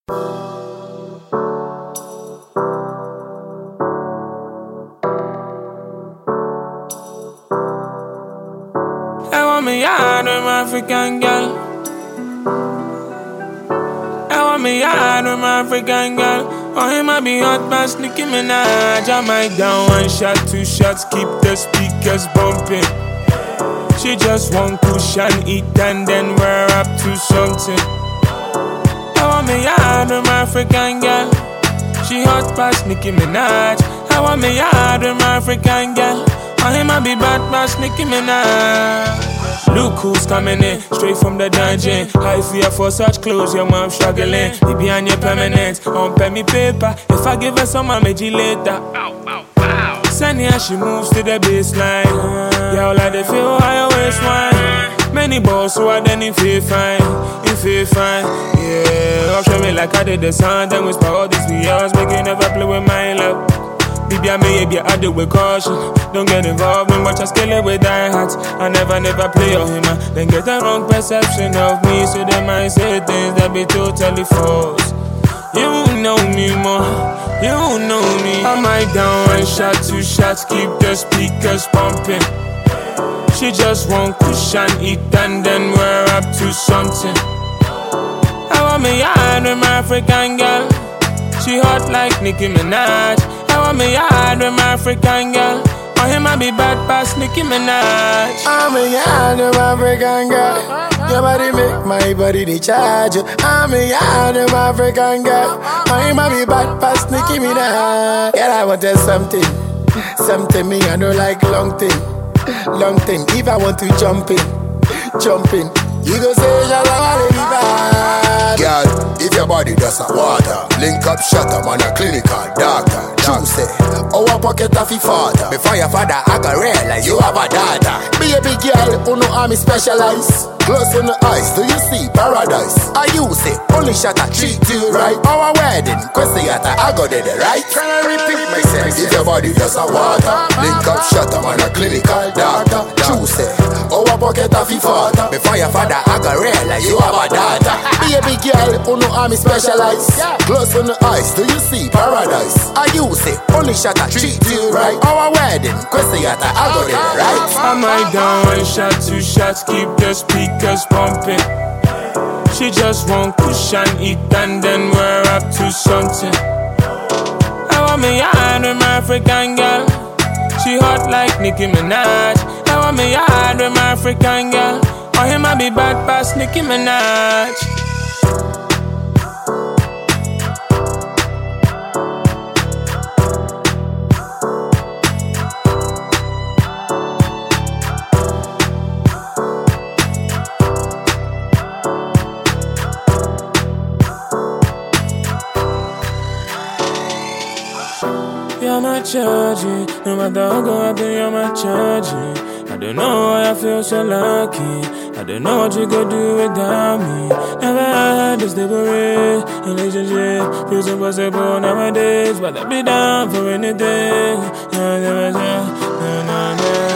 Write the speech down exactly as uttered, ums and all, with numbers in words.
I want me yard with my African girl. I want me yard with my African girl. Oh, he might be hot past Nicki Minaj. I might down one shot, two shots, keep the speakers bumping. She just want cushion, eat and then we're up to something. I want me yard with my African girl. She hot past Nicki Minaj. I want me yard with my African girl. Oh, he might be bad past Nicki Minaj. Look who's coming in, straight from the dungeon. High fear for such clothes, your mom struggling. He behind your permanent, on pay me paper. If I give her some, I'll make you later. Send her, she moves to the baseline. Y'all like they feel higher waistline. Many balls, so I then you feel fine, you feel fine. Yeah, up show me like I did the sound. Then whisper all these V Rs, make you never play with my love. Baby, I may be I do with caution. Don't get involved in much, I scale it with die hats. I never, never play on him, then get the wrong perception of me. So they might say things that be totally false. You know me more, you know me. I might down one shot, two shots, keep the speakers pumping. She just want cushion, eat and then we're up to something. I want me yard with my African girl. She hot like Nicki Minaj. I want me yard with my African girl. Or he might be bad past Nicki Minaj. I'm a yard with my African girl. Your body make my body the charge. I'm a yard with my African girl. Or he might be bad past Nicki Minaj. Girl, I wanted something, something me I don't like long thing, long thing. If I want to jump in, jump in. You go say Shalawale be bad. Girl, if your body does a water, link up, shut up on a clinical doctor. You say, our pocket of your father. Before your father, I got realize you have a daughter. Be a big girl, who know I'm specialized. Close on the eyes, do you see paradise? I use it, only shot a treat you right. Our wedding, question at I got it right. Can I repeat myself? If your body does a water, link up, shut up on a clinical doctor. You say, our pocket of your father. Before your father, I got realize you have a daughter. Be a big girl, who know I'm specialized. Close on the eyes, do you see paradise? I use it, only shot a treat you right. Our wedding, question at I got it right. I might down one shot, two shots, keep the speakers pumping. She just want cushion, eat and then we're up to something. I want me yard with my African girl. She hot like Nicki Minaj. I want me yard with my African girl. Or he might be bad past Nicki Minaj. You're my charging, no matter how go out there, you're my charging. I don't know why I feel so lucky. I don't know what you go do without me. Never had this deliberate relationship. Feels impossible nowadays, but I'll be down for anything.